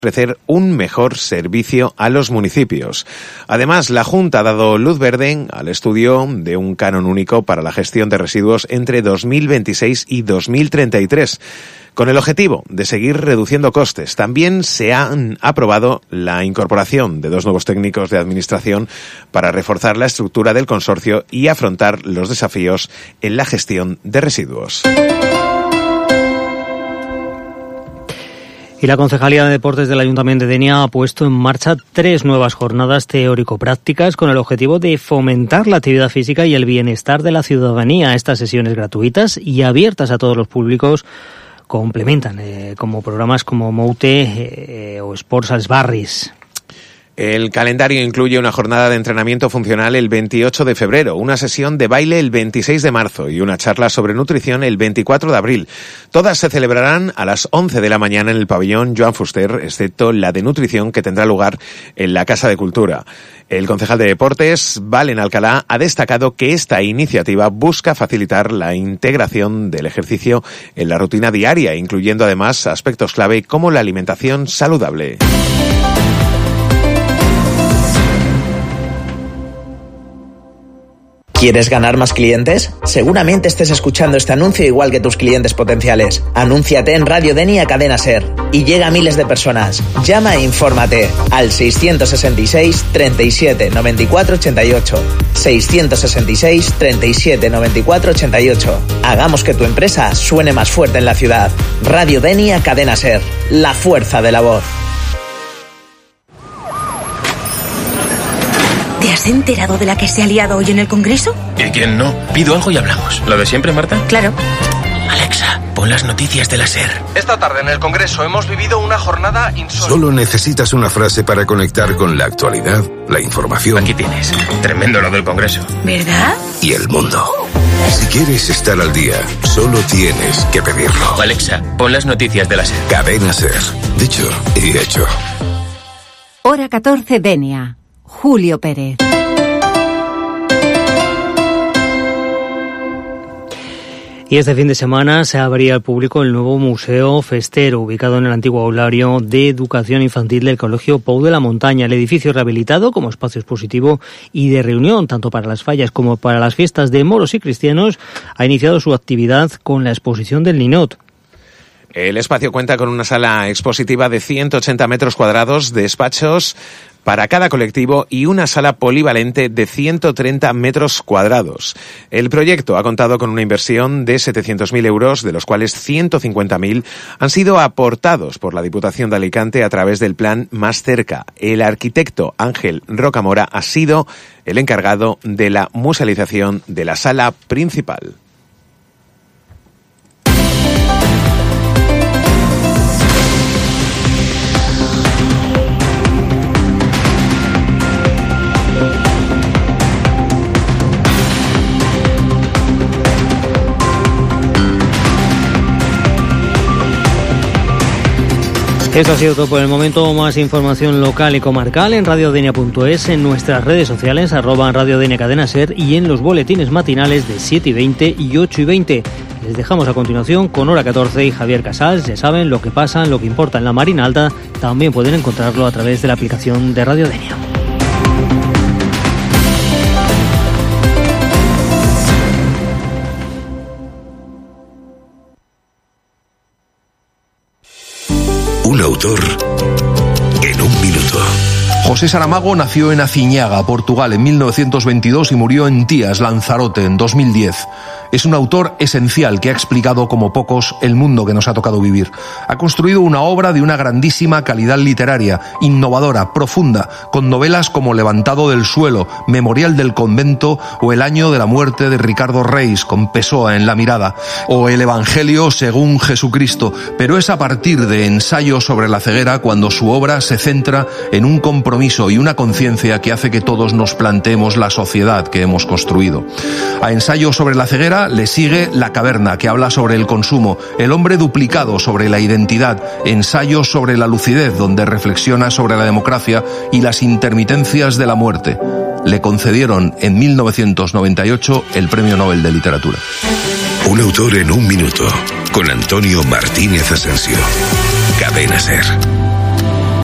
ofrecer un mejor servicio a los municipios. Además, la Junta ha dado luz verde al estudio de un canon único para la gestión de residuos entre 2026 y 2033. Con el objetivo de seguir reduciendo costes, también se han aprobado la incorporación de 2 nuevos técnicos de administración para reforzar la estructura del consorcio y afrontar los desafíos en la gestión de residuos. Y la Concejalía de Deportes del Ayuntamiento de Denia ha puesto en marcha 3 nuevas jornadas teórico-prácticas con el objetivo de fomentar la actividad física y el bienestar de la ciudadanía. Estas sesiones gratuitas y abiertas a todos los públicos complementan como programas como Moute o Sports als Barris. El calendario incluye una jornada de entrenamiento funcional el 28 de febrero, una sesión de baile el 26 de marzo y una charla sobre nutrición el 24 de abril. Todas se celebrarán a las 11 de la mañana en el pabellón Joan Fuster, excepto la de nutrición que tendrá lugar en la Casa de Cultura. El concejal de Deportes, Valen Alcalá, ha destacado que esta iniciativa busca facilitar la integración del ejercicio en la rutina diaria, incluyendo además aspectos clave como la alimentación saludable. ¿Quieres ganar más clientes? Seguramente estés escuchando este anuncio igual que tus clientes potenciales. Anúnciate en Radio Denia Cadena Ser y llega a miles de personas. Llama e infórmate al 666 37 94 88. 666 37 94 88. Hagamos que tu empresa suene más fuerte en la ciudad. Radio Denia Cadena Ser. La fuerza de la voz. ¿Te has enterado de la que se ha liado hoy en el Congreso? ¿Y quién no? Pido algo y hablamos. ¿Lo de siempre, Marta? Claro. Alexa, pon las noticias de la SER. Esta tarde en el Congreso hemos vivido una jornada insólita. Solo necesitas una frase para conectar con la actualidad, la información. Aquí tienes. Tremendo lo del Congreso. ¿Verdad? Y el mundo. Si quieres estar al día, solo tienes que pedirlo. Alexa, pon las noticias de la SER. Cadena SER. Dicho y hecho. Hora 14 Denia. Julio Pérez. Y este fin de semana se abría al público el nuevo Museo Festero, ubicado en el antiguo aulario de educación infantil del Colegio Pou de la Montaña. El edificio rehabilitado como espacio expositivo y de reunión, tanto para las fallas como para las fiestas de moros y cristianos, ha iniciado su actividad con la exposición del Ninot. El espacio cuenta con una sala expositiva de 180 metros cuadrados, despachos para cada colectivo y una sala polivalente de 130 metros cuadrados. El proyecto ha contado con una inversión de 700.000 euros, de los cuales 150.000 han sido aportados por la Diputación de Alicante a través del plan Más Cerca. El arquitecto Ángel Rocamora ha sido el encargado de la musealización de la sala principal. Esto ha sido todo por el momento. Más información local y comarcal en radiodenia.es, en nuestras redes sociales, @radiodenia Cadena Ser, y en los boletines matinales de 7:20 y 8:20. Les dejamos a continuación con Hora 14 y Javier Casals. Ya saben lo que pasa, lo que importa en la Marina Alta. También pueden encontrarlo a través de la aplicación de Radio Denia. Un autor en un minuto. José Saramago nació en Aciñaga, Portugal, en 1922 y murió en Tías, Lanzarote, en 2010. Es un autor esencial que ha explicado como pocos el mundo que nos ha tocado vivir. Ha construido una obra de una grandísima calidad literaria, innovadora, profunda, con novelas como Levantado del suelo, Memorial del convento o El año de la muerte de Ricardo Reis, con Pessoa en la mirada, o El Evangelio según Jesucristo, pero es a partir de Ensayo sobre la ceguera cuando su obra se centra en un compromiso y una conciencia que hace que todos nos planteemos la sociedad que hemos construido. A Ensayo sobre la ceguera le sigue La caverna, que habla sobre el consumo, El hombre duplicado, sobre la identidad, Ensayo sobre la lucidez, donde reflexiona sobre la democracia y las intermitencias de la muerte. Le concedieron en 1998 el Premio Nobel de Literatura. Un autor en un minuto, con Antonio Martínez Asensio. Cadena Ser.